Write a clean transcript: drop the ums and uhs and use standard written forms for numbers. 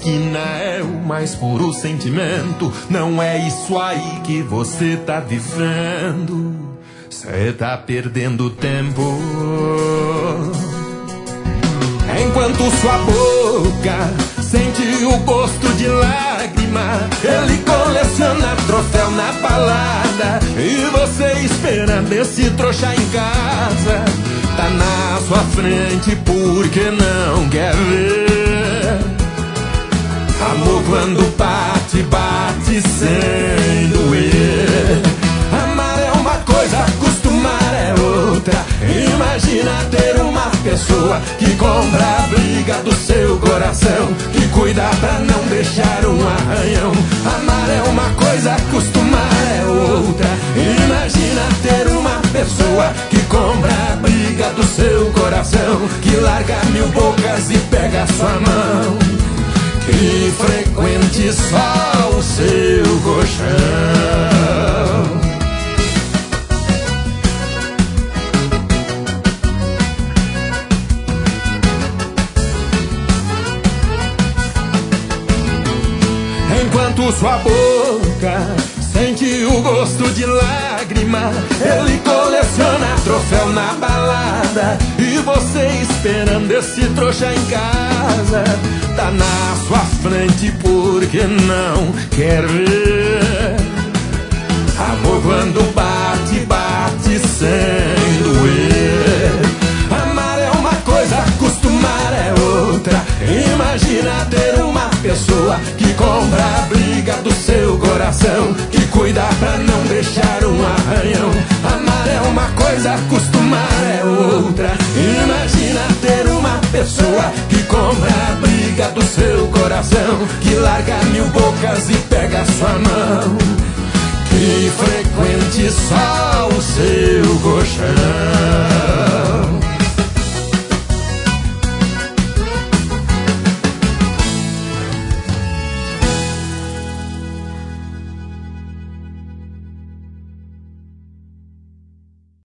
esquina é o mais puro sentimento. Não é isso aí que você tá vivendo. Cê tá perdendo tempo. Enquanto sua boca sente o gosto de lágrima, ele coleciona troféu na balada e você esperando esse trouxa em casa. Tá na sua frente porque não quer ver. Amor quando bate, bate sem doer. Amar é uma coisa, acostumar é outra. Imagina ter uma pessoa que compra a briga do seu coração, que cuida pra não deixar um arranhão. Amar é uma coisa, acostumar é outra. Imagina ter uma pessoa que compra a briga do seu coração, que larga 1000 bocas e pega a sua mão, que frequente só o seu colchão. Enquanto sua boca sente o gosto de lágrima, ele coleciona troféu na balada e você esperando esse trouxa em casa. Tá na sua frente porque não quer ver. Amor quando bate, bate sem doer. Amar é uma coisa, acostumar é outra. Imagina ter uma pessoa que compra a briga do seu coração, que cuida pra não deixar um arranhão. Amar é uma coisa, acostumar é outra. Imagina ter uma pessoa que compra a briga do seu coração, que larga 1000 bocas e pega a sua mão, que frequente só